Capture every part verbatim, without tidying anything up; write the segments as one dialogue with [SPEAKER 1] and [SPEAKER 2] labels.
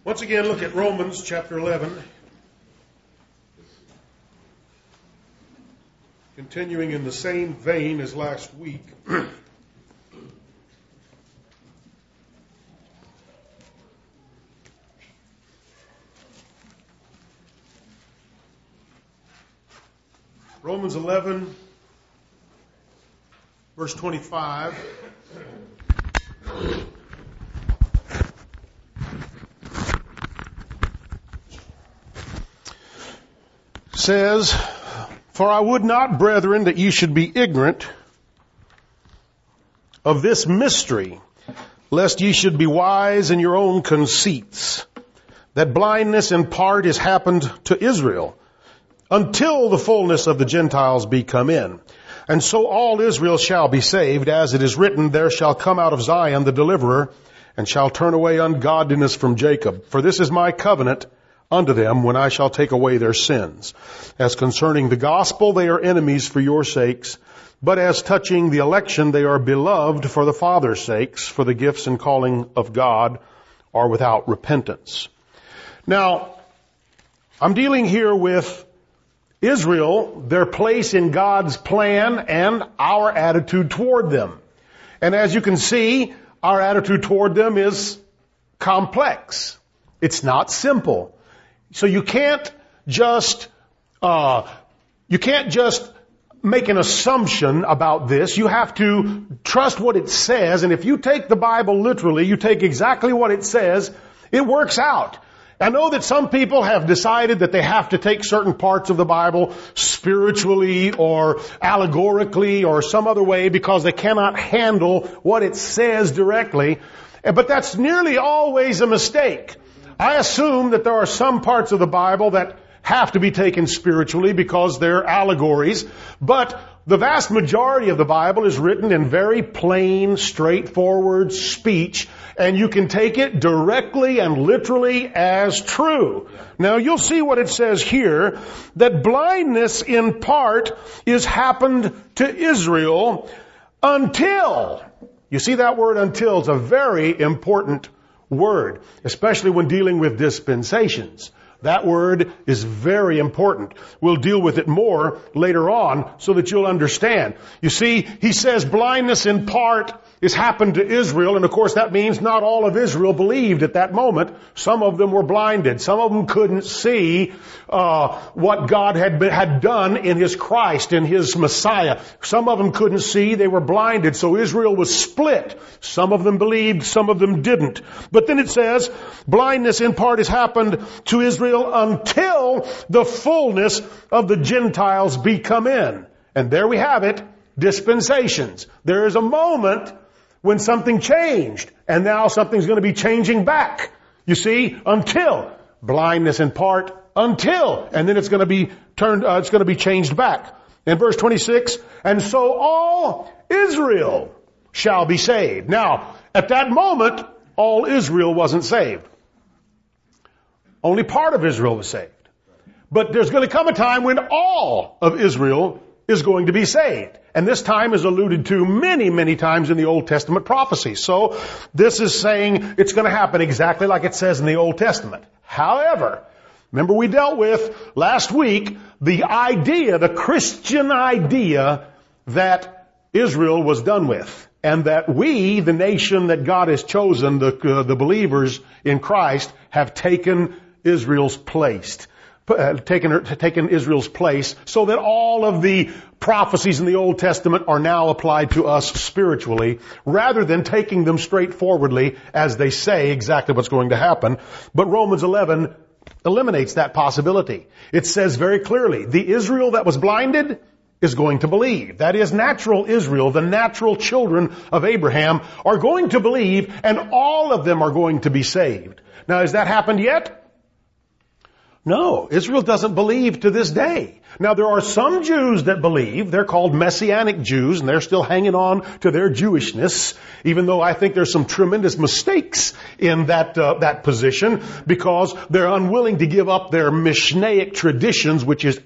[SPEAKER 1] Once again, look at Romans chapter eleven. Continuing in the same vein as last week. Romans eleven, verse twenty-five. Says, "For I would not, brethren, that ye should be ignorant of this mystery, lest ye should be wise in your own conceits, that blindness in part is happened to Israel, until the fullness of the Gentiles be come in. And so all Israel shall be saved, as it is written, there shall come out of Zion the deliverer, and shall turn away ungodliness from Jacob. For this is my covenant unto them when I shall take away their sins. As concerning the gospel, they are enemies for your sakes, but as touching the election, they are beloved for the Father's sakes, for the gifts and calling of God are without repentance." Now, I'm dealing here with Israel, their place in God's plan, and our attitude toward them. And as you can see, our attitude toward them is complex. It's not simple. So you can't just, uh, you can't just make an assumption about this. You have to trust what it says. And if you take the Bible literally, you take exactly what it says, it works out. I know that some people have decided that they have to take certain parts of the Bible spiritually or allegorically or some other way because they cannot handle what it says directly. But that's nearly always a mistake. I assume that there are some parts of the Bible that have to be taken spiritually because they're allegories, but the vast majority of the Bible is written in very plain, straightforward speech, and you can take it directly and literally as true. Now you'll see what it says here, that blindness in part is happened to Israel until, you see that word until is a very important word, especially when dealing with dispensations. That word is very important. We'll deal with it more later on so that you'll understand. You see, he says blindness in part is happened to Israel, and of course that means not all of Israel believed at that moment. Some of them were blinded. Some of them couldn't see uh what God had been, had done in His Christ, in His Messiah. Some of them couldn't see. They were blinded. So Israel was split. Some of them believed, some of them didn't. But then it says, blindness in part has happened to Israel until the fullness of the Gentiles be come in. And there we have it, dispensations. There is a moment when something changed, and now something's going to be changing back. You see, until blindness in part, until, and then it's going to be turned, uh, it's going to be changed back. In verse twenty-six, and so all Israel shall be saved. Now, at that moment, all Israel wasn't saved. Only part of Israel was saved. But there's going to come a time when all of Israel is going to be saved. And this time is alluded to many, many times in the Old Testament prophecy. So this is saying it's going to happen exactly like it says in the Old Testament. However, remember we dealt with last week the idea, the Christian idea that Israel was done with. And that we, the nation that God has chosen, the, uh, the believers in Christ, have taken Israel's place. Uh, taken, taken Israel's place, so that all of the prophecies in the Old Testament are now applied to us spiritually, rather than taking them straightforwardly as they say exactly what's going to happen. But Romans eleven eliminates that possibility. It says very clearly, the Israel that was blinded is going to believe. That is, natural Israel, the natural children of Abraham, are going to believe, and all of them are going to be saved. Now, has that happened yet? No, Israel doesn't believe to this day. Now, there are some Jews that believe. They're called Messianic Jews, and they're still hanging on to their Jewishness, even though I think there's some tremendous mistakes in that uh, that position, because they're unwilling to give up their Mishnaic traditions, which is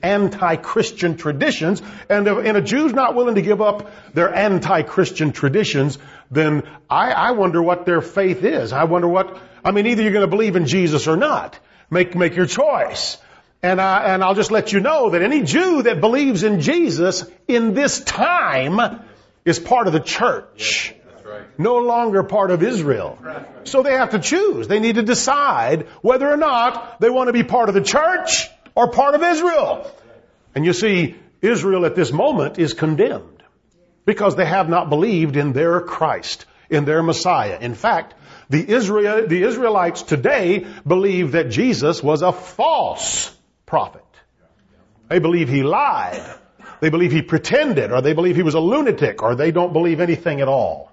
[SPEAKER 1] anti-Christian traditions. And, if, and a Jew's not willing to give up their anti-Christian traditions, then I, I wonder what their faith is. I wonder what, I mean, either you're going to believe in Jesus or not. Make, make your choice. And I, and I'll just let you know that any Jew that believes in Jesus in this time is part of the church. No longer part of Israel. So they have to choose. They need to decide whether or not they want to be part of the church or part of Israel. And you see, Israel at this moment is condemned because they have not believed in their Christ, in their Messiah. In fact, the Israel, the Israelites today believe that Jesus was a false prophet. They believe he lied. They believe he pretended, or they believe he was a lunatic, or they don't believe anything at all.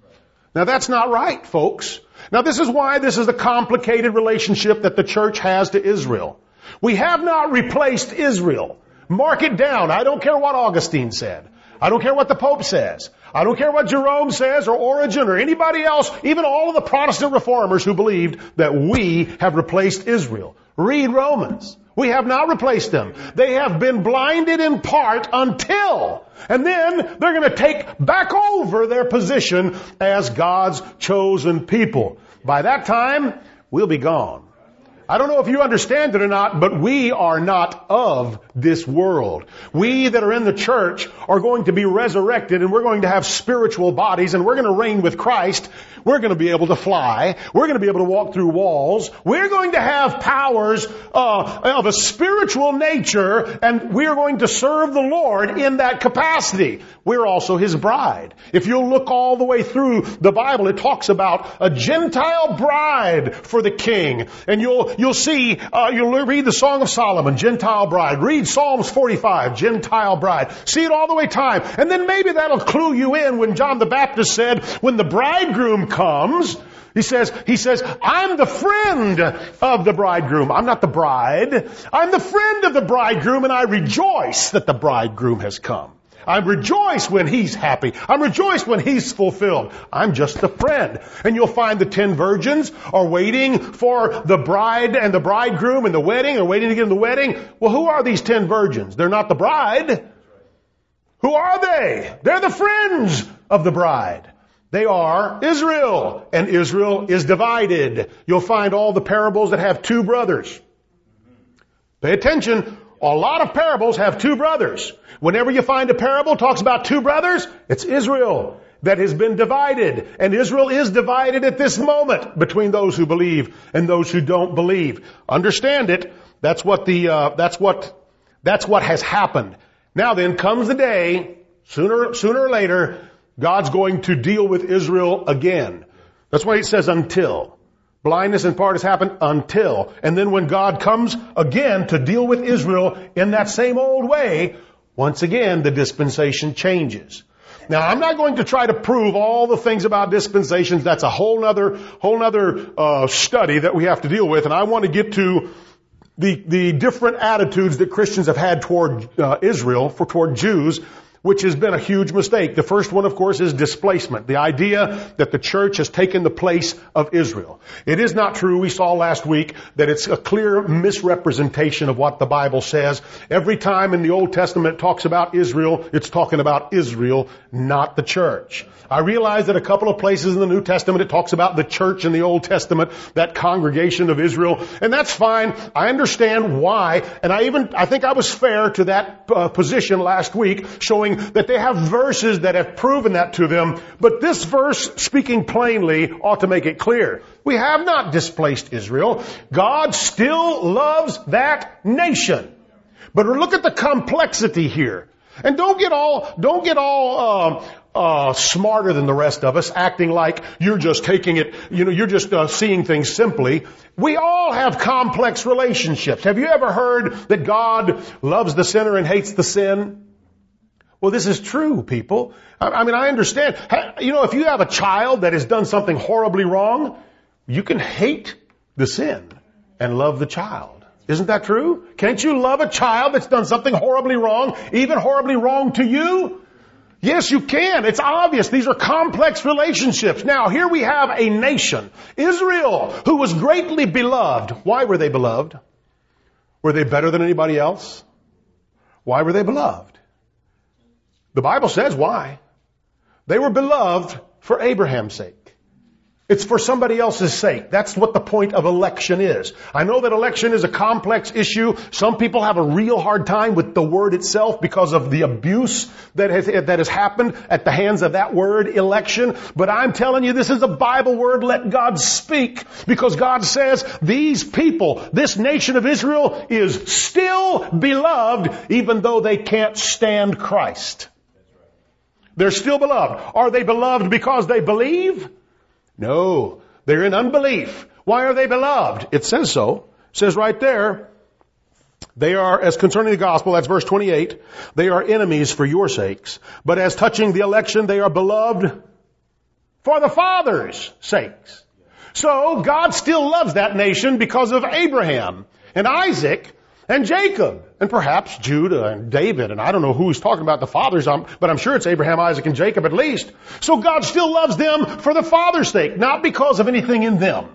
[SPEAKER 1] Now that's not right, folks. Now this is why this is a complicated relationship that the church has to Israel. We have not replaced Israel. Mark it down. I don't care what Augustine said. I don't care what the Pope says. I don't care what Jerome says or Origen or anybody else, even all of the Protestant reformers who believed that we have replaced Israel. Read Romans. We have not replaced them. They have been blinded in part until, and then they're going to take back over their position as God's chosen people. By that time, we'll be gone. I don't know if you understand it or not, but we are not of this world. We that are in the church are going to be resurrected, and we're going to have spiritual bodies, and we're going to reign with Christ. We're going to be able to fly. We're going to be able to walk through walls. We're going to have powers uh, of a spiritual nature, and we're going to serve the Lord in that capacity. We're also His bride. If you'll look all the way through the Bible, it talks about a Gentile bride for the king. And you'll you'll see, uh, you'll read the Song of Solomon, Gentile bride. Read Psalms forty-five, Gentile bride. See it all the way time. And then maybe that'll clue you in when John the Baptist said, when the bridegroom comes, he says, he says, I'm the friend of the bridegroom. I'm not the bride. I'm the friend of the bridegroom, and I rejoice that the bridegroom has come. I rejoice when he's happy. I rejoice when he's fulfilled. I'm just a friend. And you'll find the ten virgins are waiting for the bride and the bridegroom and the wedding. They're waiting to get in the wedding. Well, who are these ten virgins? They're not the bride. Who are they? They're the friends of the bride. They are Israel, and Israel is divided. You'll find all the parables that have two brothers. Pay attention. A lot of parables have two brothers. Whenever you find a parable talks about two brothers, it's Israel that has been divided. And Israel is divided at this moment between those who believe and those who don't believe. Understand it. That's what the, uh, that's what, that's what has happened. Now then comes the day, sooner, sooner or later, God's going to deal with Israel again. That's why it says until. Blindness in part has happened until. And then when God comes again to deal with Israel in that same old way, once again the dispensation changes. Now I'm not going to try to prove all the things about dispensations. That's a whole nother, whole nother uh, study that we have to deal with. And I want to get to the, the different attitudes that Christians have had toward uh, Israel, for toward Jews, which has been a huge mistake. The first one, of course, is displacement. The idea that the church has taken the place of Israel. It is not true. We saw last week that it's a clear misrepresentation of what the Bible says. Every time in the Old Testament it talks about Israel, it's talking about Israel, not the church. I realize that a couple of places in the New Testament it talks about the church in the Old Testament, that congregation of Israel, and that's fine. I understand why, and I even, I think I was fair to that uh, position last week, showing that they have verses that have proven that to them, but this verse, speaking plainly, ought to make it clear. We have not displaced Israel. God still loves that nation. But look at the complexity here. And don't get all, don't get all, uh, uh, smarter than the rest of us, acting like you're just taking it, you know, you're just uh, seeing things simply. We all have complex relationships. Have you ever heard that God loves the sinner and hates the sin? Well, this is true, people. I, I mean, I understand. You know, if you have a child that has done something horribly wrong, you can hate the sin and love the child. Isn't that true? Can't you love a child that's done something horribly wrong, even horribly wrong to you? Yes, you can. It's obvious. These are complex relationships. Now, here we have a nation, Israel, who was greatly beloved. Why were they beloved? Were they better than anybody else? Why were they beloved? The Bible says why. They were beloved for Abraham's sake. It's for somebody else's sake. That's what the point of election is. I know that election is a complex issue. Some people have a real hard time with the word itself because of the abuse that has, that has happened at the hands of that word, election. But I'm telling you, this is a Bible word. Let God speak. Because God says these people, this nation of Israel, is still beloved even though they can't stand Christ. They're still beloved. Are they beloved because they believe? No, they're in unbelief. Why are they beloved? It says so. It says right there, they are, as concerning the gospel, that's verse twenty-eight, they are enemies for your sakes. But as touching the election, they are beloved for the Father's sakes. So God still loves that nation because of Abraham and Isaac and Jacob and perhaps Judah and David. And I don't know who he's talking about, the fathers, but I'm sure it's Abraham, Isaac, and Jacob at least. So God still loves them for the Father's sake, not because of anything in them.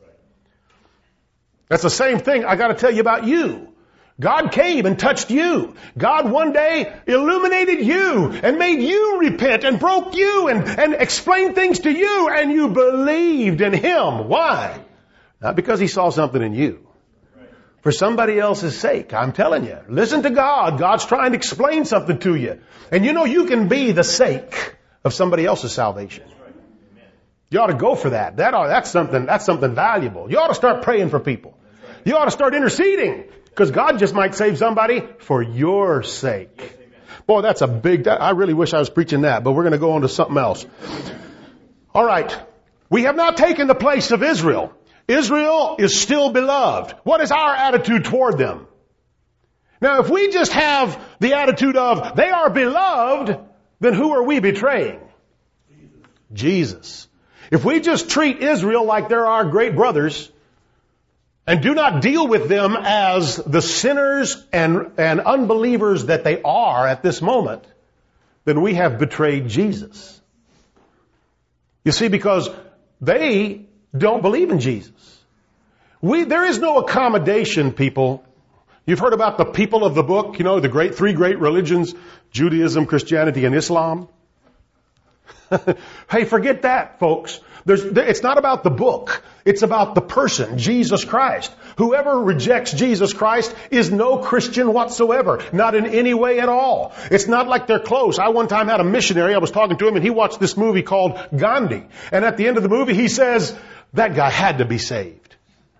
[SPEAKER 1] That's the same thing I got to tell you about you. God came and touched you. God one day illuminated you and made you repent and broke you and, and explained things to you, and you believed in Him. Why? Not because He saw something in you. For somebody else's sake. I'm telling you. Listen to God. God's trying to explain something to you. And you know you can be the sake of somebody else's salvation. You ought to go for that. That ought, that's something, that's something valuable. You ought to start praying for people. You ought to start interceding. Because God just might save somebody for your sake. Boy, that's a big, that, I really wish I was preaching that, but we're going to go on to something else. All right. We have not taken the place of Israel. Israel is still beloved. What is our attitude toward them? Now, if we just have the attitude of, they are beloved, then who are we betraying? Jesus. Jesus. If we just treat Israel like they're our great brothers, and do not deal with them as the sinners and, and unbelievers that they are at this moment, then we have betrayed Jesus. You see, because they don't believe in Jesus. We, there is no accommodation, people. You've heard about the people of the book, you know, the great, three great religions, Judaism, Christianity, and Islam. Hey, forget that, folks. There's, it's not about the book. It's about the person, Jesus Christ. Whoever rejects Jesus Christ is no Christian whatsoever. Not in any way at all. It's not like they're close. I one time had a missionary, I was talking to him, and he watched this movie called Gandhi. And at the end of the movie, he says, that guy had to be saved.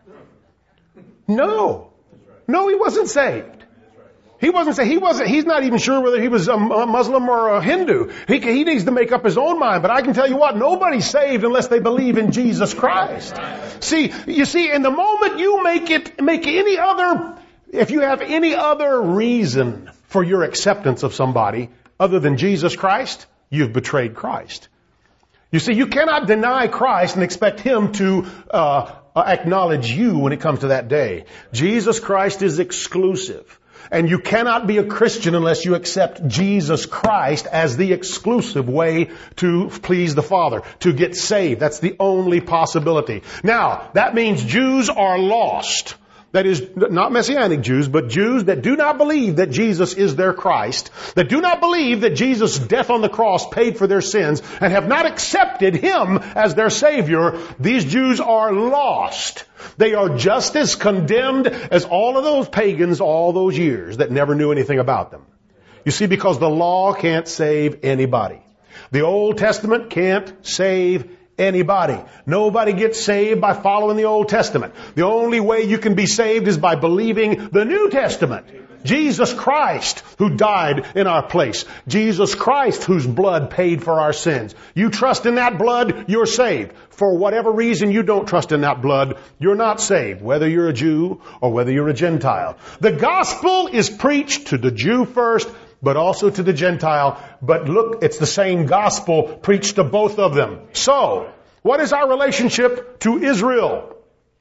[SPEAKER 1] No. No, he wasn't saved. He wasn't saying, he wasn't, he's not even sure whether he was a Muslim or a Hindu. He, he needs to make up his own mind. But I can tell you what, nobody's saved unless they believe in Jesus Christ. See, you see, in the moment you make it, make any other, if you have any other reason for your acceptance of somebody other than Jesus Christ, you've betrayed Christ. You see, you cannot deny Christ and expect Him to, uh, acknowledge you when it comes to that day. Jesus Christ is exclusive. And you cannot be a Christian unless you accept Jesus Christ as the exclusive way to please the Father, to get saved. That's the only possibility. Now, that means Jews are lost. That is, not Messianic Jews, but Jews that do not believe that Jesus is their Christ, that do not believe that Jesus' death on the cross paid for their sins, and have not accepted Him as their Savior. These Jews are lost. They are just as condemned as all of those pagans all those years that never knew anything about them. You see, because the law can't save anybody. The Old Testament can't save anybody. Nobody gets saved by following the Old Testament. The only way you can be saved is by believing the New Testament. Jesus Christ, who died in our place. Jesus Christ, whose blood paid for our sins. You trust in that blood, you're saved. For whatever reason you don't trust in that blood, you're not saved, whether you're a Jew or whether you're a Gentile. The gospel is preached to the Jew first, but also to the Gentile. But look, it's the same gospel preached to both of them. So, what is our relationship to Israel?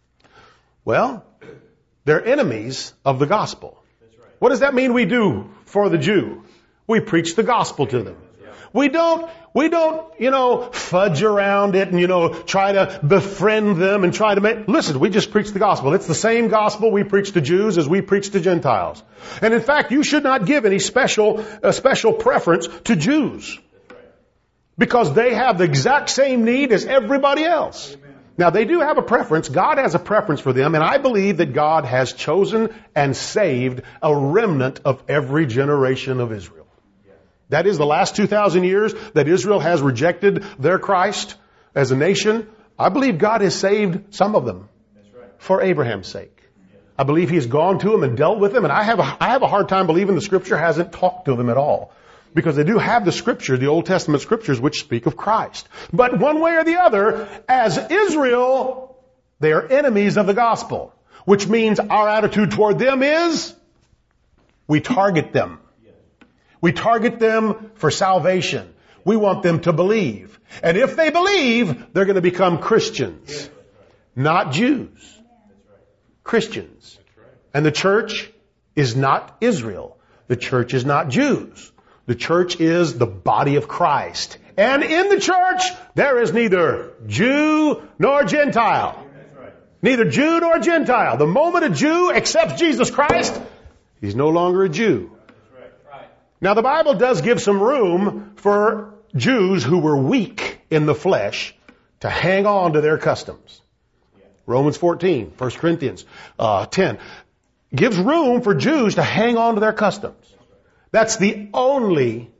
[SPEAKER 1] Well, they're enemies of the gospel. What does that mean we do for the Jew? We preach the gospel to them. We don't, we don't, you know, fudge around it and, you know, try to befriend them and try to make, listen, we just preach the gospel. It's the same gospel we preach to Jews as we preach to Gentiles. And in fact, you should not give any special, uh, special preference to Jews. because they have the exact same need as everybody else. Amen. Now, they do have a preference. God has a preference for them, and I believe that God has chosen and saved a remnant of every generation of Israel. That is the last two thousand years that Israel has rejected their Christ as a nation. I believe God has saved some of them for Abraham's sake. I believe He's gone to them and dealt with them, and I have a, I have a hard time believing the Scripture hasn't talked to them at all. Because they do have the Scripture, the Old Testament Scriptures, which speak of Christ. But one way or the other, as Israel, they are enemies of the gospel. Which means our attitude toward them is, we target them. We target them for salvation. We want them to believe. And if they believe, they're going to become Christians. Not Jews. Christians. And the church is not Israel. The church is not Jews. The church is the body of Christ. And in the church, there is neither Jew nor Gentile. Neither Jew nor Gentile. The moment a Jew accepts Jesus Christ, he's no longer a Jew. Now, the Bible does give some room for Jews who were weak in the flesh to hang on to their customs. Romans fourteen, First Corinthians uh, ten gives room for Jews to hang on to their customs. That's the only,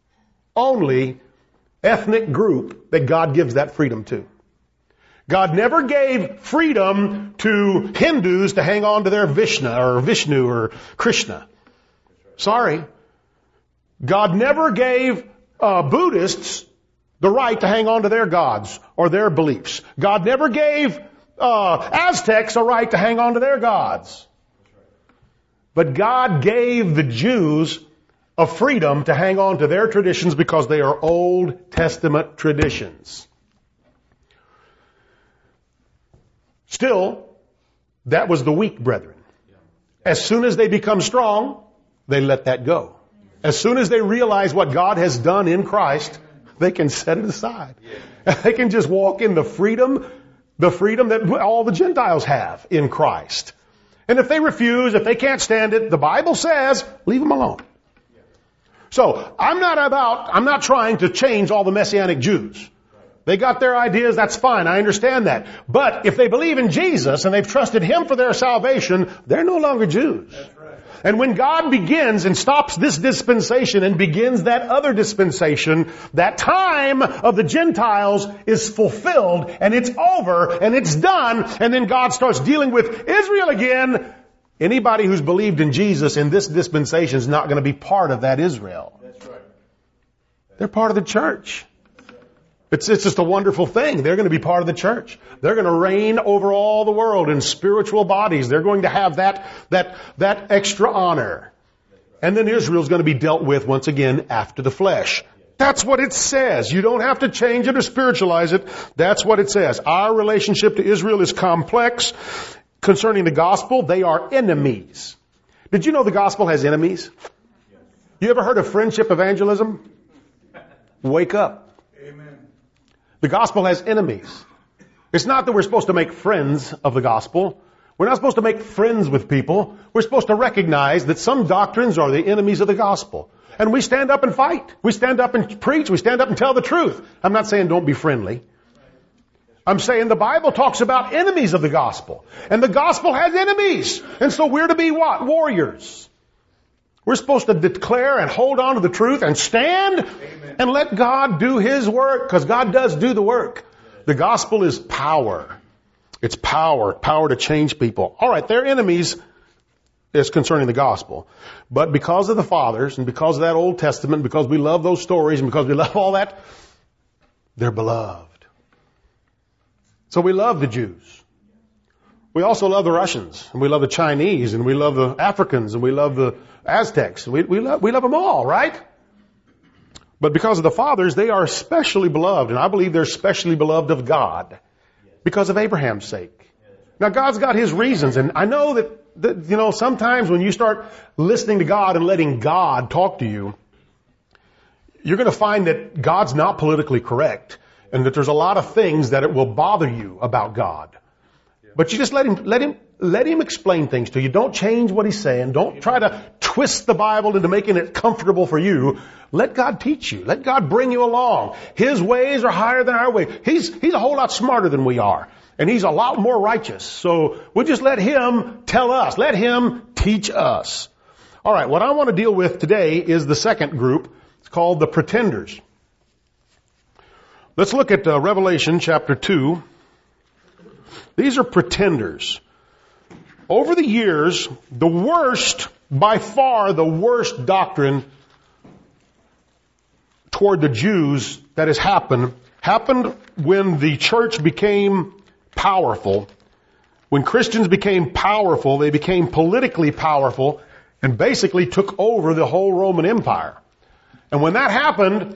[SPEAKER 1] only ethnic group that God gives that freedom to. God never gave freedom to Hindus to hang on to their Vishnu or Vishnu or Krishna. Sorry. God never gave uh, Buddhists the right to hang on to their gods or their beliefs. God never gave uh, Aztecs a right to hang on to their gods. But God gave the Jews a freedom to hang on to their traditions because they are Old Testament traditions. Still, that was the weak brethren. As soon as they become strong, they let that go. As soon as they realize what God has done in Christ, they can set it aside. They can just walk in the freedom, the freedom that all the Gentiles have in Christ. And if they refuse, if they can't stand it, the Bible says, leave them alone. So, I'm not about, I'm not trying to change all the Messianic Jews. They got their ideas, that's fine, I understand that. But if they believe in Jesus and they've trusted Him for their salvation, they're no longer Jews. That's right. And when God begins and stops this dispensation and begins that other dispensation, that time of the Gentiles is fulfilled and it's over and it's done, and then God starts dealing with Israel again. Anybody who's believed in Jesus in this dispensation is not going to be part of that Israel. That's right. They're part of the church. It's, it's just a wonderful thing. They're going to be part of the church. They're going to reign over all the world in spiritual bodies. They're going to have that, that, that extra honor. And then Israel's going to be dealt with once again after the flesh. That's what it says. You don't have to change it or spiritualize it. That's what it says. Our relationship to Israel is complex. Concerning the gospel, they are enemies. Did you know the gospel has enemies? You ever heard of friendship evangelism? Wake up. Amen. The gospel has enemies. It's not that we're supposed to make friends of the gospel. We're not supposed to make friends with people. We're supposed to recognize that some doctrines are the enemies of the gospel. And we stand up and fight. We stand up and preach. We stand up and tell the truth. I'm not saying don't be friendly. I'm saying the Bible talks about enemies of the gospel. And the gospel has enemies. And so we're to be what? Warriors. We're supposed to declare and hold on to the truth and stand. Amen. And let God do His work, because God does do the work. The gospel is power. It's power. Power to change people. All right, they're enemies is concerning the gospel. But because of the fathers and because of that Old Testament, because we love those stories and because we love all that, they're beloved. So we love the Jews. We also love the Russians, and we love the Chinese, and we love the Africans, and we love the Aztecs. We, we, love, we love them all, right? But because of the fathers, they are especially beloved, and I believe they're especially beloved of God because of Abraham's sake. Now, God's got His reasons, and I know that, that, you know, sometimes when you start listening to God and letting God talk to you, you're going to find that God's not politically correct. And that there's a lot of things that it will bother you about God. But you just let him, let him, let him explain things to you. Don't change what he's saying. Don't try to twist the Bible into making it comfortable for you. Let God teach you. Let God bring you along. His ways are higher than our ways. He's, he's a whole lot smarter than we are. And he's a lot more righteous. So we'll just let him tell us. Let him teach us. All right. What I want to deal with today is the second group. It's called the pretenders. Let's look at uh, Revelation chapter two. These are pretenders. Over the years, the worst, by far the worst doctrine toward the Jews that has happened, happened when the church became powerful. When Christians became powerful, they became politically powerful and basically took over the whole Roman Empire. And when that happened,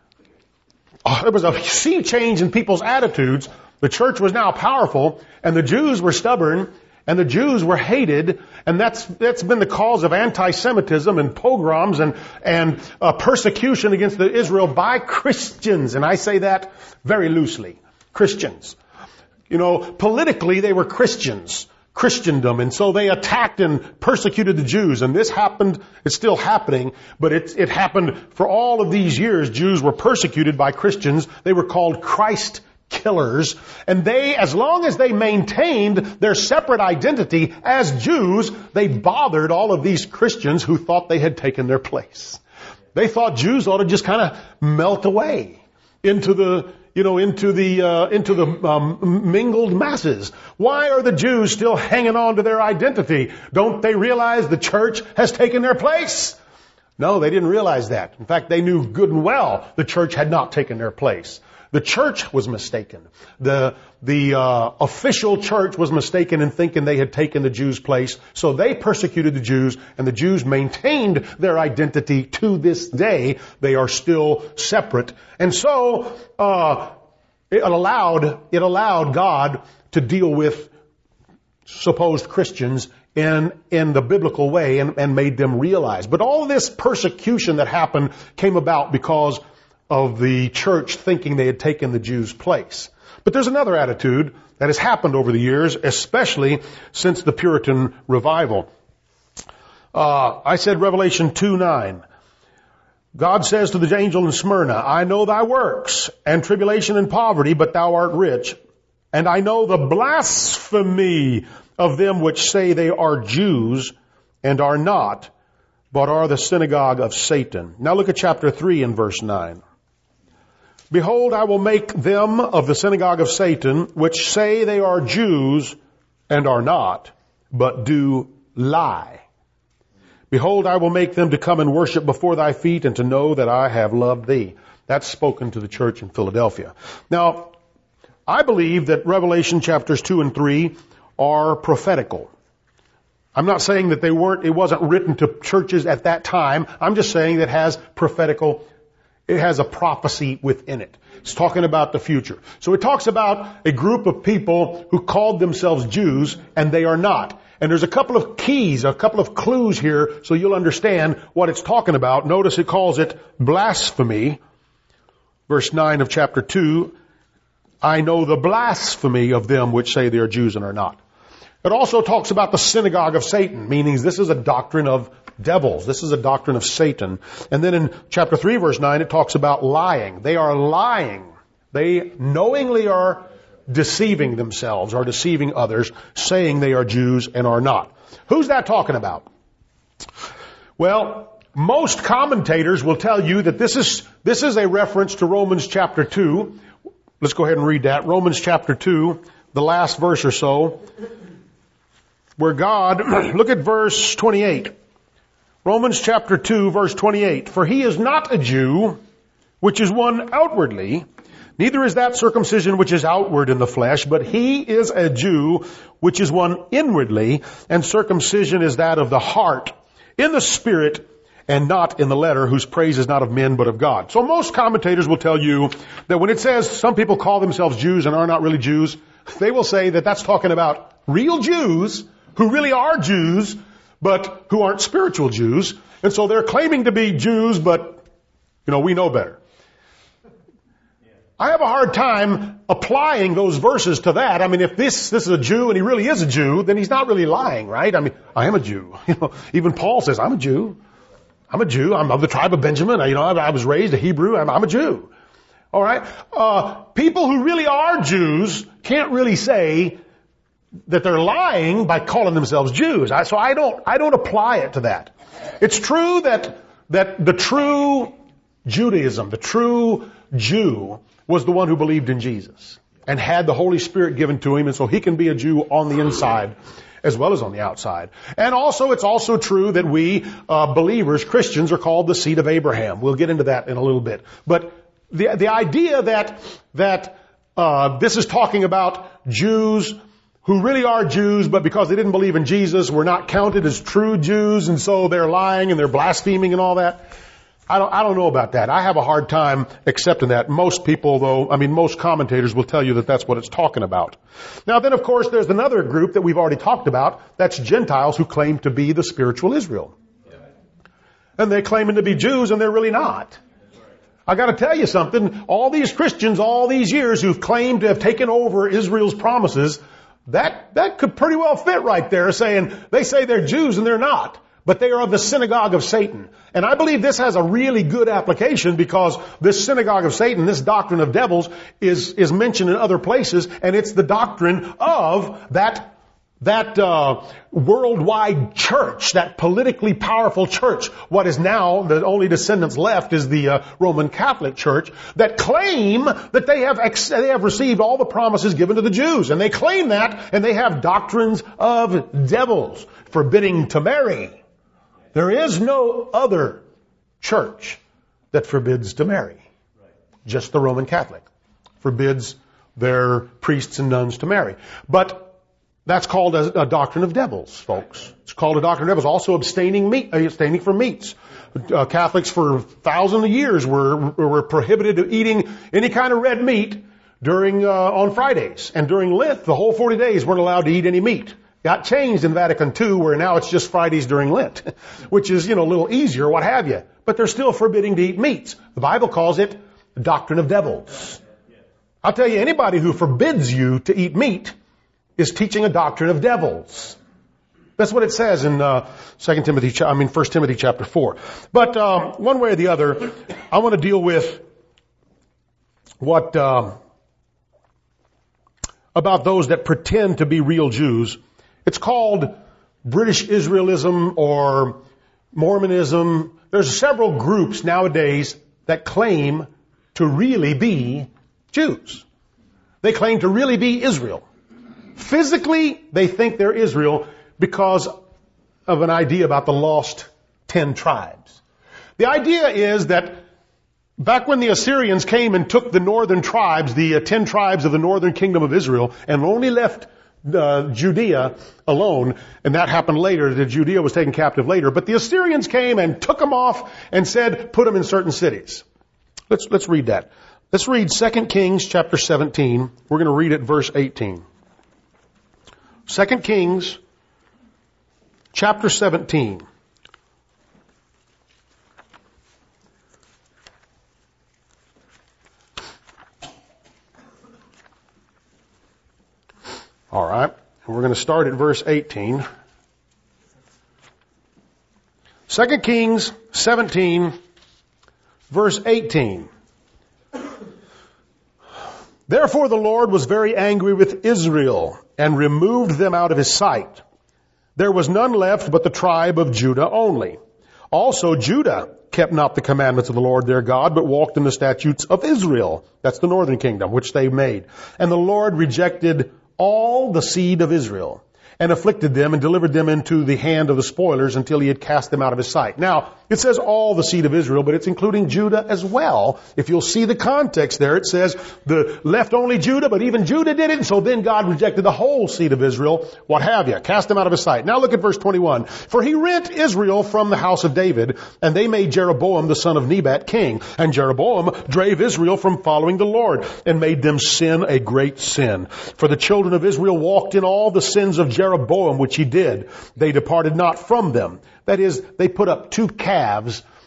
[SPEAKER 1] oh, there was a sea change in people's attitudes. The church was now powerful, and the Jews were stubborn, and the Jews were hated, and that's that's been the cause of anti-Semitism and pogroms and and uh, persecution against the Israel by Christians. And I say that very loosely, Christians. You know, politically they were Christians, Christendom, and so they attacked and persecuted the Jews. And this happened; it's still happening, but it it happened for all of these years. Jews were persecuted by Christians. They were called Christ killers, and they, as long as they maintained their separate identity as Jews, they bothered all of these Christians who thought they had taken their place. They thought Jews ought to just kind of melt away into the, you know, into the uh, into the um, mingled masses. Why are the Jews still hanging on to their identity? Don't they realize the church has taken their place? No, they didn't realize that. In fact, they knew good and well the church had not taken their place. The church was mistaken. The the uh, official church was mistaken in thinking they had taken the Jews' place. So they persecuted the Jews, and the Jews maintained their identity to this day. They are still separate. And so uh, it allowed it allowed God to deal with supposed Christians in in the biblical way and, and made them realize. But all this persecution that happened came about because of the church thinking they had taken the Jews' place. But there's another attitude that has happened over the years, especially since the Puritan revival. Uh, I said Revelation two nine. God says to the angel in Smyrna, I know thy works and tribulation and poverty, but thou art rich. And I know the blasphemy of them which say they are Jews and are not, but are the synagogue of Satan. Now look at chapter three and verse nine. Behold, I will make them of the synagogue of Satan, which say they are Jews and are not, but do lie. Behold, I will make them to come and worship before thy feet and to know that I have loved thee. That's spoken to the church in Philadelphia. Now, I believe that Revelation chapters two and three are prophetical. I'm not saying that they weren't, it wasn't written to churches at that time. I'm just saying that it has prophetical, it has a prophecy within it. It's talking about the future. So it talks about a group of people who called themselves Jews, and they are not. And there's a couple of keys, a couple of clues here, so you'll understand what it's talking about. Notice it calls it blasphemy. Verse nine of chapter two, I know the blasphemy of them which say they are Jews and are not. It also talks about the synagogue of Satan, meaning this is a doctrine of devils. This is a doctrine of Satan. And then in chapter three, verse nine, it talks about lying. They are lying. They knowingly are deceiving themselves or deceiving others, saying they are Jews and are not. Who's that talking about? Well, most commentators will tell you that this is, this is a reference to Romans chapter two. Let's go ahead and read that. Romans chapter two, the last verse or so, where God, look at verse twenty-eight. Romans chapter two, verse twenty-eight. For he is not a Jew, which is one outwardly, neither is that circumcision which is outward in the flesh, but he is a Jew, which is one inwardly, and circumcision is that of the heart, in the spirit, and not in the letter, whose praise is not of men, but of God. So most commentators will tell you that when it says some people call themselves Jews and are not really Jews, they will say that that's talking about real Jews who really are Jews, but who aren't spiritual Jews. And so they're claiming to be Jews, but, you know, we know better. I have a hard time applying those verses to that. I mean, if this, this is a Jew and he really is a Jew, then he's not really lying, right? I mean, I am a Jew. You know, even Paul says, I'm a Jew. I'm a Jew. I'm of the tribe of Benjamin. I, you know, I, I was raised a Hebrew. I'm, I'm a Jew. All right. Uh, people who really are Jews can't really say that they're lying by calling themselves Jews. I, so I don't, I don't apply it to that. It's true that, that the true Judaism, the true Jew, was the one who believed in Jesus and had the Holy Spirit given to him, and so he can be a Jew on the inside as well as on the outside. And also, it's also true that we uh, believers, Christians, are called the seed of Abraham. We'll get into that in a little bit. But the the idea that that uh, this is talking about Jews who really are Jews, but because they didn't believe in Jesus, were not counted as true Jews, and so they're lying and they're blaspheming and all that. I don't, I don't know about that. I have a hard time accepting that. Most people, though, I mean, most commentators will tell you that that's what it's talking about. Now then, of course, there's another group that we've already talked about. That's Gentiles who claim to be the spiritual Israel. And they're claiming to be Jews, and they're really not. I gotta tell you something. All these Christians, all these years who've claimed to have taken over Israel's promises, that, that could pretty well fit right there, saying, they say they're Jews and they're not. But they are of the synagogue of Satan. And I believe this has a really good application because this synagogue of Satan, this doctrine of devils, is, is mentioned in other places, and it's the doctrine of that, that, uh, worldwide church, that politically powerful church. What is now, the only descendants left is the uh, Roman Catholic Church, that claim that they have, ex- they have received all the promises given to the Jews. And they claim that, and they have doctrines of devils, forbidding to marry. There is no other church that forbids to marry. Just the Roman Catholic forbids their priests and nuns to marry. But that's called a, a doctrine of devils, folks. It's called a doctrine of devils. Also abstaining meat, abstaining from meats. Uh, Catholics for thousands of years were were prohibited of eating any kind of red meat during uh, on Fridays, and during Lent, the whole forty days weren't allowed to eat any meat. Got changed in Vatican Two, where now it's just Fridays during Lent, which is, you know, a little easier, what have you. But they're still forbidding to eat meats. The Bible calls it the doctrine of devils. I'll tell you, anybody who forbids you to eat meat is teaching a doctrine of devils. That's what it says in uh, Second Timothy, I mean First Timothy chapter four. But um, one way or the other, I want to deal with what uh, about those that pretend to be real Jews. It's called British Israelism or Mormonism. There's several groups nowadays that claim to really be Jews. They claim to really be Israel. Physically, they think they're Israel because of an idea about the lost ten tribes. The idea is that back when the Assyrians came and took the northern tribes, the uh, ten tribes of the northern kingdom of Israel, and only left Uh, Judea alone, and that happened later. The Judea was taken captive later. But the Assyrians came and took them off and said, put them in certain cities. Let's let's read that. Let's read Second Kings chapter seventeen. We're going to read it verse eighteen. Second Kings chapter seventeen. All right. We're going to start at verse eighteen. Second Kings seventeen, verse eighteen. Therefore the Lord was very angry with Israel and removed them out of his sight. There was none left but the tribe of Judah only. Also Judah kept not the commandments of the Lord their God, but walked in the statutes of Israel. That's the northern kingdom, which they made. And the Lord rejected all the seed of Israel, and afflicted them and delivered them into the hand of the spoilers until he had cast them out of his sight. Now, it says all the seed of Israel, but it's including Judah as well. If you'll see the context there, it says the left only Judah, but even Judah did it, and so then God rejected the whole seed of Israel, what have you, cast them out of his sight. Now look at verse twenty-one. For he rent Israel from the house of David, and they made Jeroboam the son of Nebat king. And Jeroboam drave Israel from following the Lord, and made them sin a great sin. For the children of Israel walked in all the sins of Jeroboam, which he did. They departed not from them. That is, they put up two calves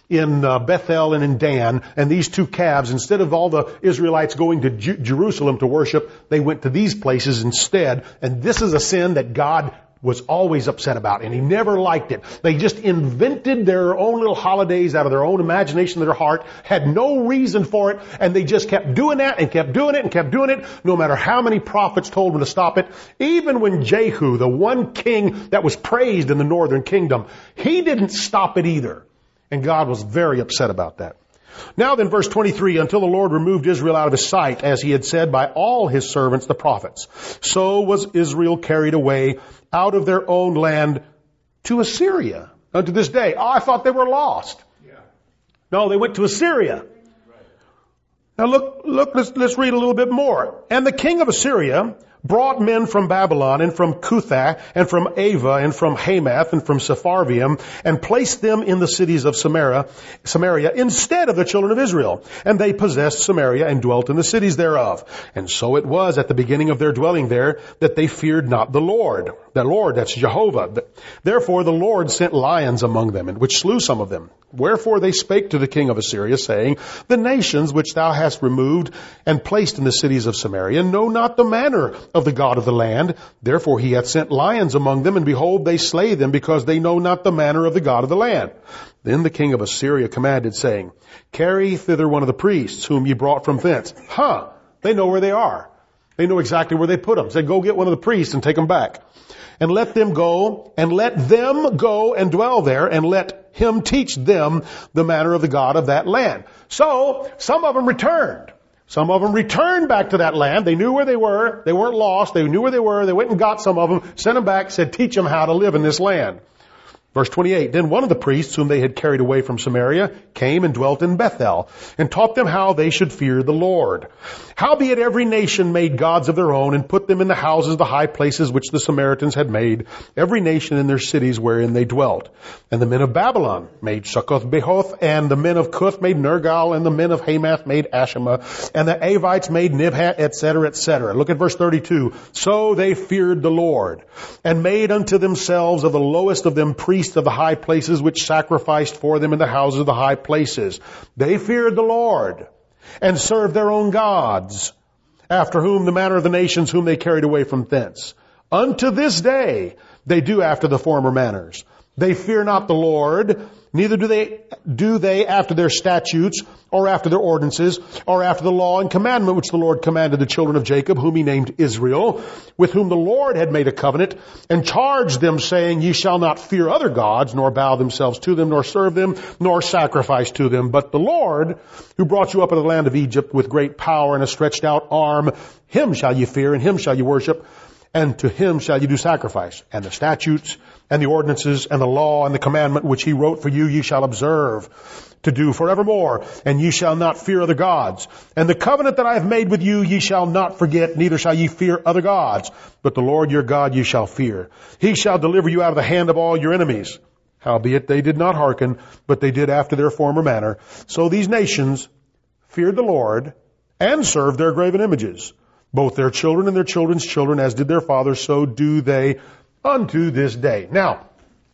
[SPEAKER 1] in uh, Bethel and in Dan, and these two calves, instead of all the Israelites going to Ju- Jerusalem to worship, they went to these places instead. And this is a sin that God was always upset about, and He never liked it. They just invented their own little holidays out of their own imagination of their heart, had no reason for it, and they just kept doing that and kept doing it and kept doing it, no matter how many prophets told them to stop it. Even when Jehu, the one king that was praised in the northern kingdom, he didn't stop it either. And God was very upset about that. Now then, verse twenty-three, until the Lord removed Israel out of His sight, as He had said by all His servants, the prophets. So was Israel carried away out of their own land to Assyria unto this day. Oh, I thought they were lost. Yeah. No, they went to Assyria. Right. Now look, look, let's, let's read a little bit more. And the king of Assyria brought men from Babylon and from Cuthah and from Ava and from Hamath and from Sepharvaim and placed them in the cities of Samaria, Samaria instead of the children of Israel. And they possessed Samaria and dwelt in the cities thereof. And so it was at the beginning of their dwelling there that they feared not the Lord. The Lord, that's Jehovah. Therefore the Lord sent lions among them, and which slew some of them. Wherefore they spake to the king of Assyria, saying, the nations which thou hast removed and placed in the cities of Samaria know not the manner of the God of the land. Therefore he hath sent lions among them, and behold, they slay them, because they know not the manner of the God of the land. Then the king of Assyria commanded, saying, carry thither one of the priests, whom ye brought from thence. Huh, they know where they are. They know exactly where they put them. Say, go get one of the priests and take them back. And let them go, and let them go and dwell there, and let him teach them the manner of the God of that land. So, some of them returned. Some of them returned back to that land. They knew where they were. They weren't lost. They knew where they were. They went and got some of them, sent them back, said, teach them how to live in this land. Verse twenty-eight, then one of the priests whom they had carried away from Samaria came and dwelt in Bethel, and taught them how they should fear the Lord. Howbeit every nation made gods of their own, and put them in the houses, the high places which the Samaritans had made, every nation in their cities wherein they dwelt. And the men of Babylon made Succoth-Behoth, and the men of Cuth made Nergal, and the men of Hamath made Ashima, and the Avites made Nibhat, et cetera, et cetera. Look at verse thirty-two. So they feared the Lord, and made unto themselves of the lowest of them priests of the high places, which sacrificed for them in the houses of the high places. They feared the Lord, and served their own gods, after whom the manner of the nations whom they carried away from thence. Unto this day they do after the former manners. They fear not the Lord, neither do they do they after their statutes, or after their ordinances, or after the law and commandment which the Lord commanded the children of Jacob, whom He named Israel, with whom the Lord had made a covenant, and charged them, saying, ye shall not fear other gods, nor bow themselves to them, nor serve them, nor sacrifice to them. But the Lord, who brought you up out of the land of Egypt with great power and a stretched out arm, Him shall ye fear, and Him shall ye worship, and to Him shall ye do sacrifice. And the statutes, and the ordinances, and the law, and the commandment which He wrote for you, ye shall observe to do forevermore, and ye shall not fear other gods. And the covenant that I have made with you, ye shall not forget, neither shall ye fear other gods. But the Lord your God ye shall fear. He shall deliver you out of the hand of all your enemies. Howbeit they did not hearken, but they did after their former manner. So these nations feared the Lord, and served their graven images. Both their children and their children's children, as did their fathers, so do they unto this day. Now,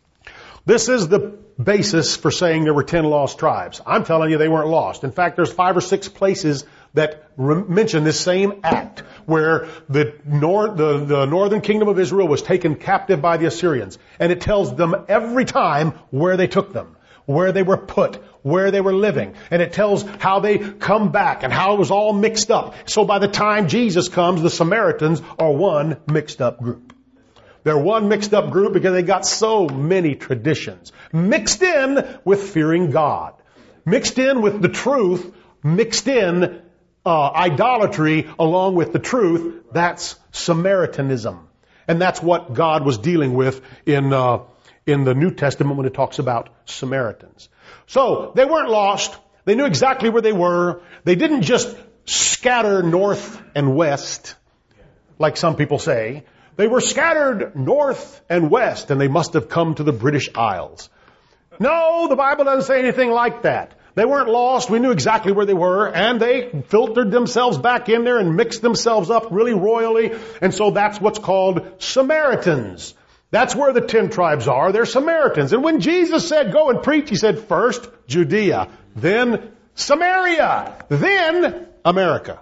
[SPEAKER 1] this is the basis for saying there were ten lost tribes. I'm telling you they weren't lost. In fact, there's five or six places that re- mention this same act where the, nor- the, the northern kingdom of Israel was taken captive by the Assyrians. And it tells them every time where they took them, where they were put, where they were living. And it tells how they come back and how it was all mixed up. So by the time Jesus comes, the Samaritans are one mixed up group. They're one mixed up group because they got so many traditions mixed in with fearing God, mixed in with the truth, mixed in uh, idolatry along with the truth. That's Samaritanism. And that's what God was dealing with in uh, in the New Testament when it talks about Samaritans. So they weren't lost. They knew exactly where they were. They didn't just scatter north and west like some people say. They were scattered north and west, and they must have come to the British Isles. No, the Bible doesn't say anything like that. They weren't lost. We knew exactly where they were, and they filtered themselves back in there and mixed themselves up really royally. And so that's what's called Samaritans. That's where the ten tribes are. They're Samaritans. And when Jesus said, go and preach, he said, first Judea, then Samaria, then America.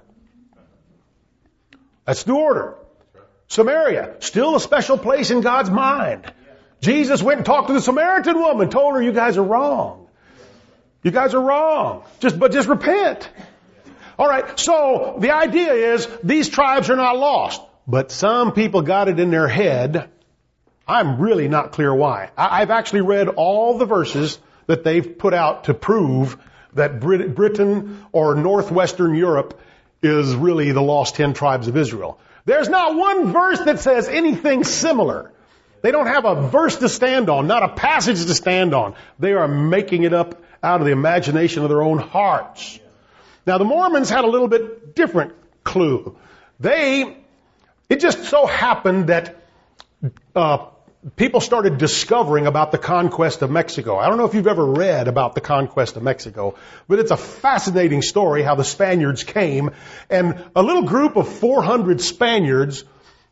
[SPEAKER 1] That's the order. Samaria, still a special place in God's mind. Jesus went and talked to the Samaritan woman, told her, you guys are wrong. You guys are wrong. Just, but just repent. All right. So the idea is these tribes are not lost, but some people got it in their head. I'm really not clear why. I've actually read all the verses that they've put out to prove that Brit- Britain or northwestern Europe is really the lost ten tribes of Israel. There's not one verse that says anything similar. They don't have a verse to stand on, not a passage to stand on. They are making it up out of the imagination of their own hearts. Now the Mormons had a little bit different clue. They, it just so happened that uh, people started discovering about the conquest of Mexico. I don't know if you've ever read about the conquest of Mexico, but it's a fascinating story how the Spaniards came, and a little group of four hundred Spaniards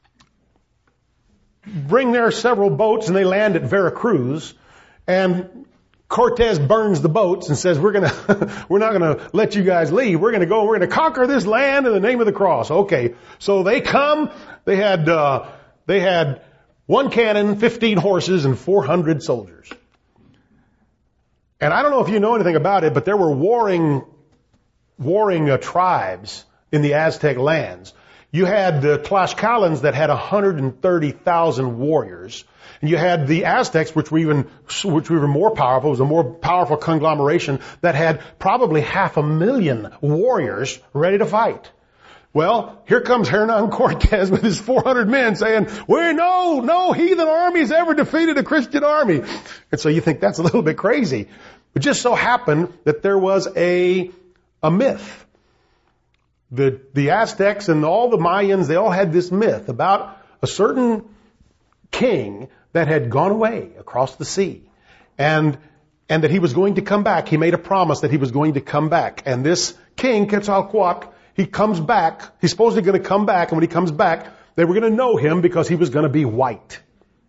[SPEAKER 1] bring their several boats and they land at Veracruz, and Cortez burns the boats and says, we're gonna, we're not gonna let you guys leave. We're gonna go, we're gonna conquer this land in the name of the cross. Okay. So they come, they had, uh, they had one cannon, fifteen horses, and four hundred soldiers. And I don't know if you know anything about it, but there were warring, warring uh, tribes in the Aztec lands. You had the Tlaxcalans that had one hundred thirty thousand warriors. And you had the Aztecs, which were even, which were even more powerful. It was a more powerful conglomeration that had probably half a million warriors ready to fight. Well, here comes Hernan Cortez with his four hundred men saying, we no, no heathen armies ever defeated a Christian army. And so you think that's a little bit crazy. It just so happened that there was a, a myth. The, the Aztecs and all the Mayans, they all had this myth about a certain king that had gone away across the sea. And, and that he was going to come back. He made a promise that he was going to come back. And this king, Quetzalcoatl, he comes back. He's supposedly going to come back. And when he comes back, they were going to know him because he was going to be white.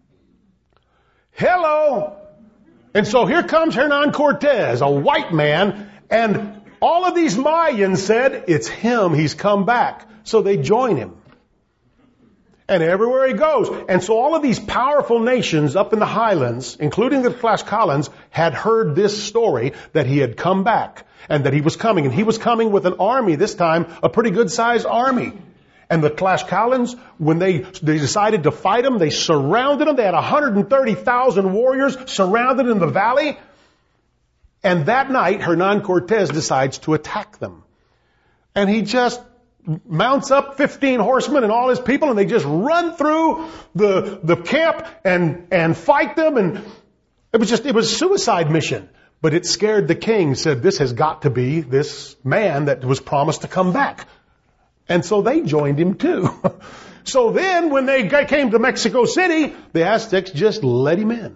[SPEAKER 1] Hello! And so here comes Hernan Cortez, a white man, and all of these Mayans said, it's him, he's come back. So they join him. And everywhere he goes. And so all of these powerful nations up in the highlands, including the Tlaxcalans, had heard this story that he had come back and that he was coming. And he was coming with an army, this time a pretty good sized army. And the Tlaxcalans, when they, they decided to fight him, they surrounded him. They had one hundred thirty thousand warriors surrounded in the valley. And that night, Hernan Cortez decides to attack them. And he just mounts up fifteen horsemen and all his people, and they just run through the, the camp and, and fight them. And it was just, it was a suicide mission. But it scared the king, said, this has got to be this man that was promised to come back. And so they joined him too. So then when they came to Mexico City, the Aztecs just let him in.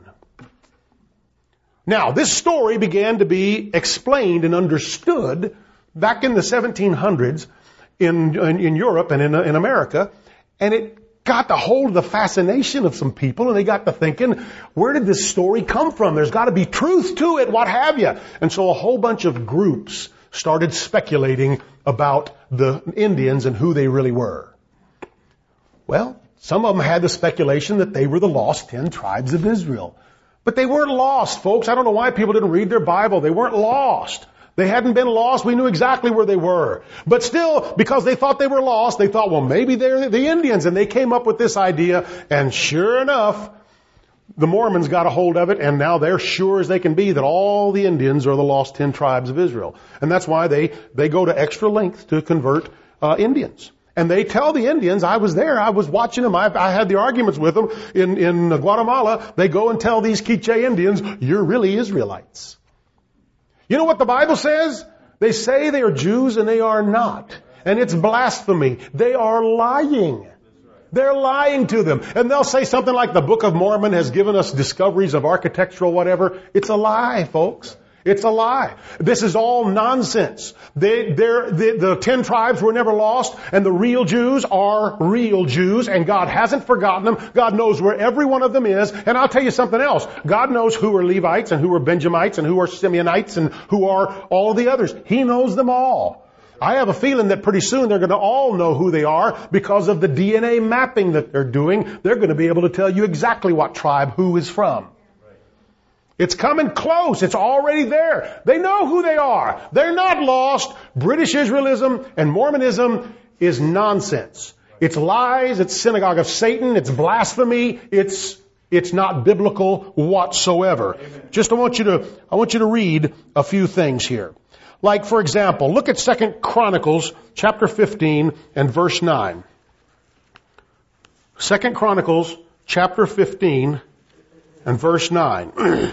[SPEAKER 1] Now, this story began to be explained and understood back in the seventeen hundreds in, in, in Europe and in, in America, and it got a hold of the fascination of some people, and they got to thinking, where did this story come from? There's got to be truth to it, what have you. And so a whole bunch of groups started speculating about the Indians and who they really were. Well, some of them had the speculation that they were the lost ten tribes of Israel. But they weren't lost, folks. I don't know why people didn't read their Bible. They weren't lost. They hadn't been lost. We knew exactly where they were. But still, because they thought they were lost, they thought, well, maybe they're the Indians. And they came up with this idea. And sure enough, the Mormons got a hold of it. And now they're sure as they can be that all the Indians are the lost ten tribes of Israel. And that's why they, they go to extra lengths to convert uh, Indians. And they tell the Indians, I was there, I was watching them, I, I had the arguments with them in, in Guatemala. They go and tell these Quiche Indians, you're really Israelites. You know what the Bible says? They say they are Jews and they are not. And it's blasphemy. They are lying. They're lying to them. And they'll say something like the Book of Mormon has given us discoveries of architectural whatever. It's a lie, folks. It's a lie. This is all nonsense. They, they're, the, the ten tribes were never lost, and the real Jews are real Jews, and God hasn't forgotten them. God knows where every one of them is. And I'll tell you something else. God knows who are Levites and who are Benjamites and who are Simeonites and who are all the others. He knows them all. I have a feeling that pretty soon they're going to all know who they are because of the D N A mapping that they're doing. They're going to be able to tell you exactly what tribe who is from. It's coming close. It's already there. They know who they are. They're not lost. British Israelism and Mormonism is nonsense. It's lies. It's synagogue of Satan. It's blasphemy. It's it's not biblical whatsoever. Amen. Just I want you to I want you to read a few things here. Like, for example, look at Second Chronicles chapter fifteen and verse nine. Second Chronicles chapter fifteen and verse nine.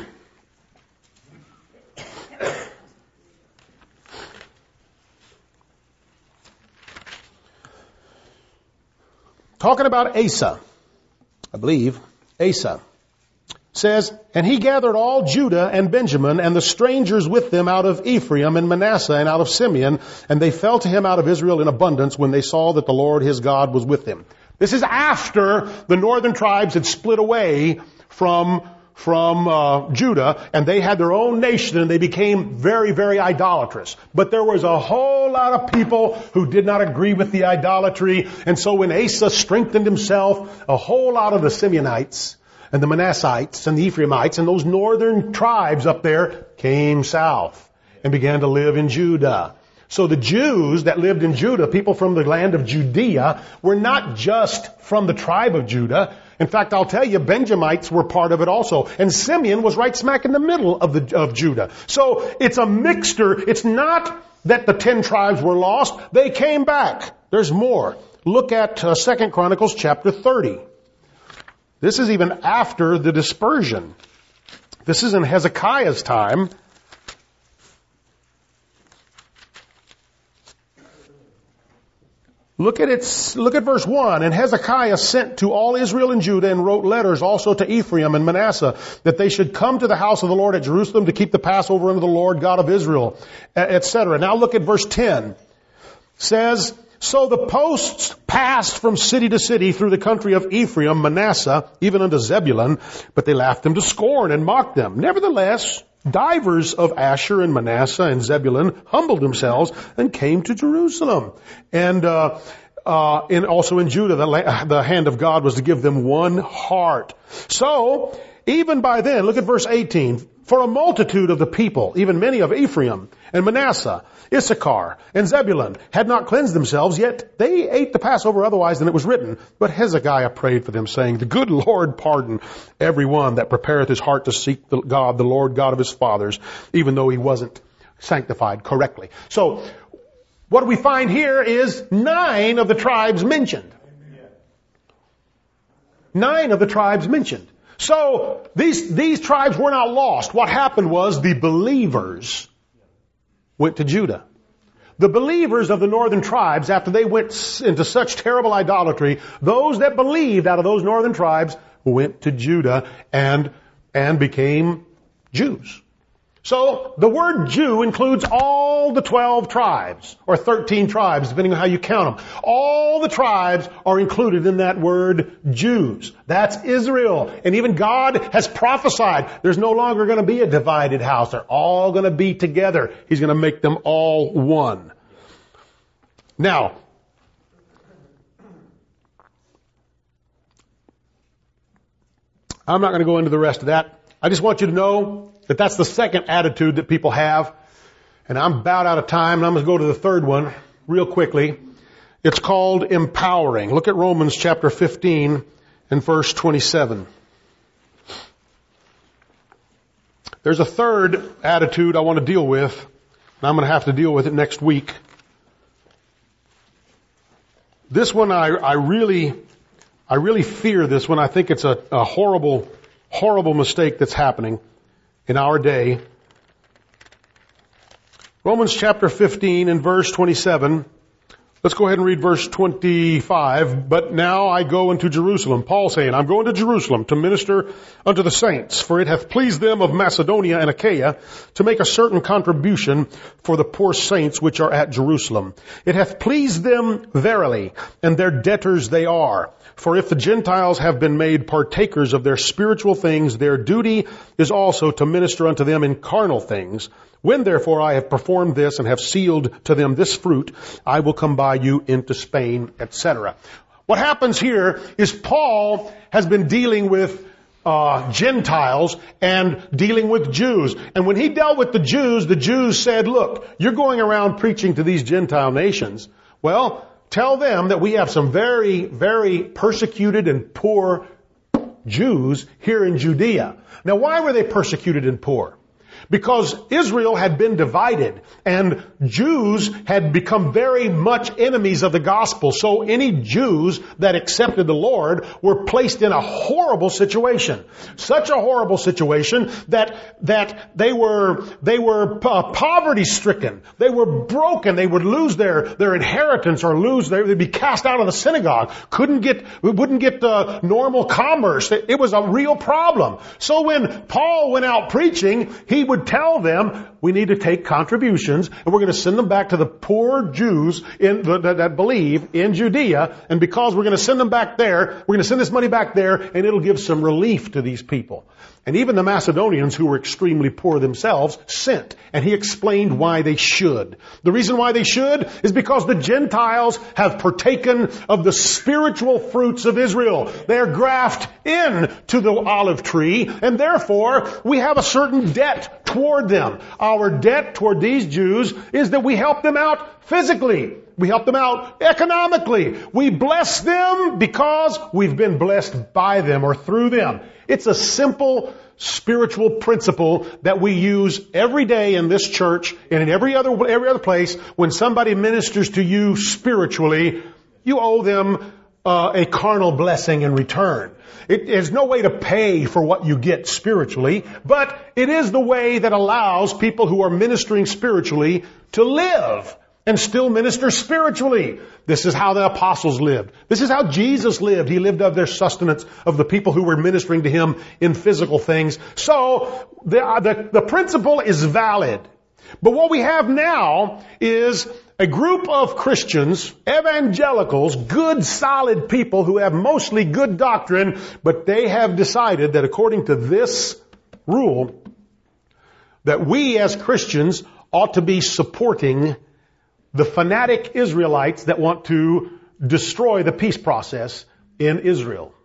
[SPEAKER 1] Talking about Asa, I believe, Asa, says, and he gathered all Judah and Benjamin and the strangers with them out of Ephraim and Manasseh and out of Simeon, and they fell to him out of Israel in abundance when they saw that the Lord his God was with him. This is after the northern tribes had split away from from uh, Judah, and they had their own nation, and they became very, very idolatrous. But there was a whole lot of people who did not agree with the idolatry, and so when Asa strengthened himself, a whole lot of the Simeonites and the Manassites and the Ephraimites and those northern tribes up there came south and began to live in Judah. So the Jews that lived in Judah, people from the land of Judea, were not just from the tribe of Judah. In fact, I'll tell you, Benjamites were part of it also. And Simeon was right smack in the middle of the of Judah. So it's a mixture. It's not that the ten tribes were lost. They came back. There's more. Look at uh, Second Chronicles chapter thirty. This is even after the dispersion. This is in Hezekiah's time. Look at it, look at verse one. And Hezekiah sent to all Israel and Judah and wrote letters also to Ephraim and Manasseh that they should come to the house of the Lord at Jerusalem to keep the Passover unto the Lord God of Israel, et cetera. Now look at verse ten. Says, so the posts passed from city to city through the country of Ephraim, Manasseh, even unto Zebulun, but they laughed them to scorn and mocked them. Nevertheless, divers of Asher and Manasseh and Zebulun humbled themselves and came to Jerusalem. And uh, uh, and also in Judah, the, la- the hand of God was to give them one heart. So, even by then, look at verse eighteen. For a multitude of the people, even many of Ephraim and Manasseh, Issachar and Zebulun, had not cleansed themselves, yet they ate the Passover otherwise than it was written. But Hezekiah prayed for them, saying, the good Lord pardon every one that prepareth his heart to seek the God, the Lord God of his fathers, even though he wasn't sanctified correctly. So, what we find here is nine of the tribes mentioned. Nine of the tribes mentioned. So, these, these tribes were not lost. What happened was the believers went to Judah. The believers of the northern tribes, after they went into such terrible idolatry, those that believed out of those northern tribes went to Judah and, and became Jews. So, the word Jew includes all the twelve tribes, or thirteen tribes, depending on how you count them. All the tribes are included in that word Jews. That's Israel. And even God has prophesied there's no longer going to be a divided house. They're all going to be together. He's going to make them all one. Now, I'm not going to go into the rest of that. I just want you to know that that's the second attitude that people have. And I'm about out of time, and I'm going to go to the third one real quickly. It's called empowering. Look at Romans chapter fifteen and verse twenty-seven. There's a third attitude I want to deal with, and I'm going to have to deal with it next week. This one I, I really, I really fear this one. I think it's a, a horrible, horrible mistake that's happening in our day. Romans chapter fifteen and verse twenty-seven. Let's go ahead and read verse twenty-five. But now I go into Jerusalem. Paul saying, I'm going to Jerusalem to minister unto the saints, for it hath pleased them of Macedonia and Achaia to make a certain contribution for the poor saints which are at Jerusalem. It hath pleased them verily, and their debtors they are. For if the Gentiles have been made partakers of their spiritual things, their duty is also to minister unto them in carnal things. When therefore I have performed this and have sealed to them this fruit, I will come by you into Spain, et cetera. What happens here is Paul has been dealing with uh Gentiles and dealing with Jews. And when he dealt with the Jews, the Jews said, look, you're going around preaching to these Gentile nations. Well, tell them that we have some very, very persecuted and poor Jews here in Judea. Now, why were they persecuted and poor? Because Israel had been divided and Jews had become very much enemies of the gospel. So any Jews that accepted the Lord were placed in a horrible situation. Such a horrible situation that, that they were, they were uh, poverty stricken. They were broken. They would lose their, their inheritance or lose their, they'd be cast out of the synagogue. Couldn't get, wouldn't get uh, normal commerce. It, it was a real problem. So when Paul went out preaching, he would tell them, we need to take contributions and we're going to send them back to the poor Jews in, that, that believe in Judea. And because we're going to send them back there, we're going to send this money back there and it'll give some relief to these people. And even the Macedonians, who were extremely poor themselves, sent. And he explained why they should. The reason why they should is because the Gentiles have partaken of the spiritual fruits of Israel. They're grafted in to the olive tree, and therefore we have a certain debt toward them. Our debt toward these Jews is that we help them out physically. We help them out economically. We bless them because we've been blessed by them or through them. It's a simple spiritual principle that we use every day in this church and in every other, every other place. When somebody ministers to you spiritually, you owe them uh, a carnal blessing in return. It is no way to pay for what you get spiritually, but it is the way that allows people who are ministering spiritually to live and still minister spiritually. This is how the apostles lived. This is how Jesus lived. He lived of their sustenance of the people who were ministering to him in physical things. So the, the, the principle is valid. But what we have now is a group of Christians, evangelicals, good, solid people who have mostly good doctrine, but they have decided that according to this rule, that we as Christians ought to be supporting the fanatic Israelites that want to destroy the peace process in Israel.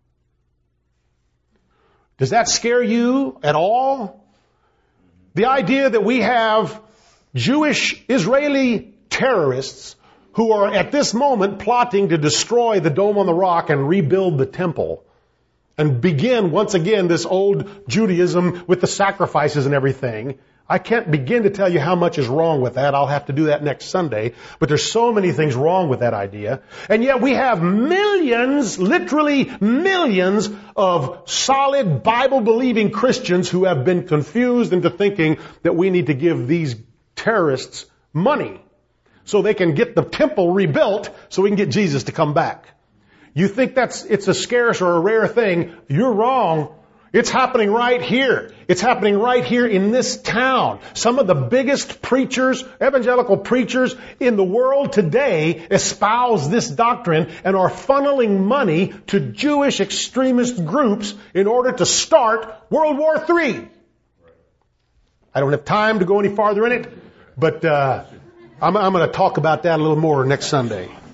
[SPEAKER 1] Does that scare you at all? The idea that we have Jewish Israeli terrorists who are at this moment plotting to destroy the Dome on the Rock and rebuild the temple and begin once again this old Judaism with the sacrifices and everything. I can't begin to tell you how much is wrong with that. I'll have to do that next Sunday. But there's so many things wrong with that idea. And yet we have millions, literally millions of solid Bible-believing Christians who have been confused into thinking that we need to give these terrorists money so they can get the temple rebuilt so we can get Jesus to come back. You think that's, it's a scarce or a rare thing. You're wrong. It's happening right here. It's happening right here in this town. Some of the biggest preachers, evangelical preachers in the world today espouse this doctrine and are funneling money to Jewish extremist groups in order to start World War Three. I don't have time to go any farther in it, but uh, I'm, I'm going to talk about that a little more next Sunday.